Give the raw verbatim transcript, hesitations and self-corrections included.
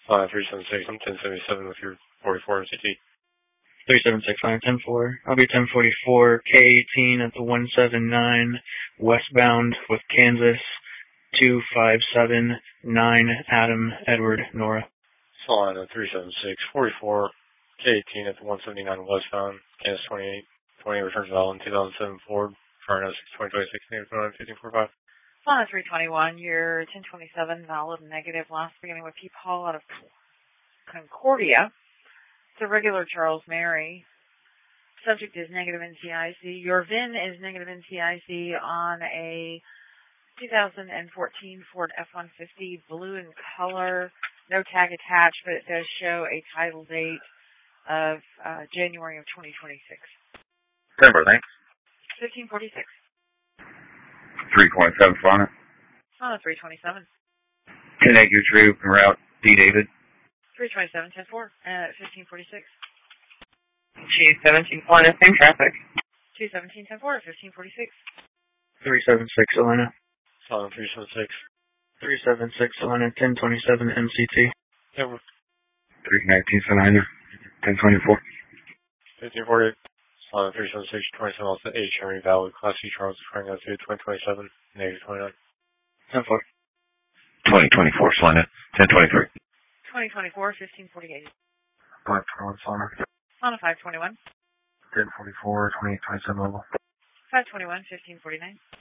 Uh, three seven six, I'm ten seventy-seven with your forty-four M C T. three seven six, line ten four. I'll be ten forty-four, K eighteen at the one seven nine, westbound with Kansas, two five seven nine, Adam, Edward, Nora. Solana three seven six, forty-four, K eighteen at the one seventy-nine westbound, Kansas twenty-eight, twenty returns valid in two thousand seven Ford, Fire oh six, twenty twenty-six, negative twenty-nine, fifteen forty-five. Solana three twenty-one, you're ten twenty-seven, valid negative, last beginning with P. Paul out of Concordia. It's a regular Charles Mary. Subject is negative N C I C. Your V I N is negative N C I C on a two thousand fourteen Ford F one fifty, blue in color, no tag attached, but it does show a title date of uh, January of twenty twenty-six. Denver, thanks. fifteen forty-six. three twenty-seven, Solana. Solana three twenty-seven. ten eight, True, en route, D. David. three twenty-seven, ten four, at fifteen forty-six. two seventeen, Solana, same traffic. two seventeen, ten four, at fifteen forty-six. three seven six, Solana. Solana three seven six. three seven six, Solana, ten twenty-seven, M C T. Denver. three nineteen, Solana, ten twenty-four. fifteen forty-eight. Solana three seven six, twenty-seven off the H, Henry Valley, Class C, Charles, twenty twenty-seven, negative twenty-nine. ten four. twenty twenty-four, Solana, ten twenty-three. twenty twenty-four, fifteen forty-eight. five twenty-one, Solana. Solana five twenty-one. ten forty-four, twenty-eight twenty-seven level. five twenty-one, fifteen forty-nine.